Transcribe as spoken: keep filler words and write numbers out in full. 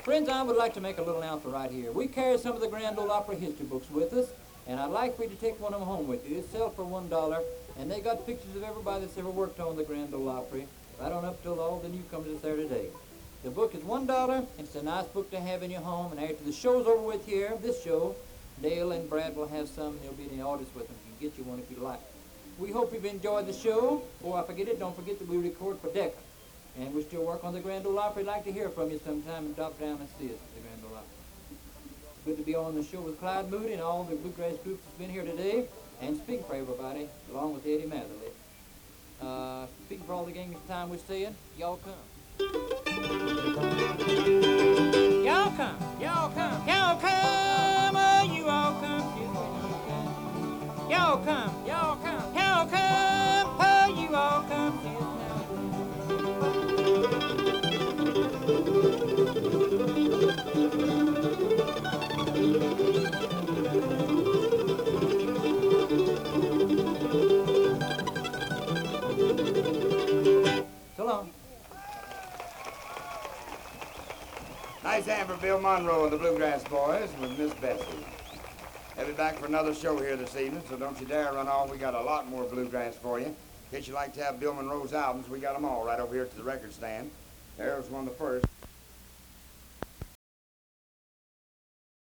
Friends, I would like to make a little announcement right here. We carry some of the Grand Ole Opry history books with us, and I'd like for you to take one of them home with you. They sell for one dollar, and they got pictures of everybody that's ever worked on the Grand Ole Opry, right on up till all the newcomers that's there today. The book is one dollar. It's a nice book to have in your home, and after the show's over with here, this show, Dale and Brad will have some, and they'll be in the audience with them. You can get you one if you like. We hope you've enjoyed the show. Before I forget it, don't forget that we record for Decca. And we still work on the Grand Ole Opry. We'd like to hear from you sometime and drop down and see us at the Grand Ole Opry. It's good to be on the show with Clyde Moody and all the bluegrass groups that's been here today. And speaking for everybody, along with Eddie Matherly. Uh, speaking for all the gang this time we're saying, y'all come. Y'all come. Y'all come. Y'all come. Oh, you all come. Y'all come. Y'all come. Y'all come. Oh, you all come. So long. Nice hand for Bill Monroe and the Bluegrass Boys with Miss Bessie. They'll be back for another show here this evening, so don't you dare run off. We got a lot more bluegrass for you. In case you like to have Bill Monroe's albums, we got them all right over here to the record stand. There's one of the first.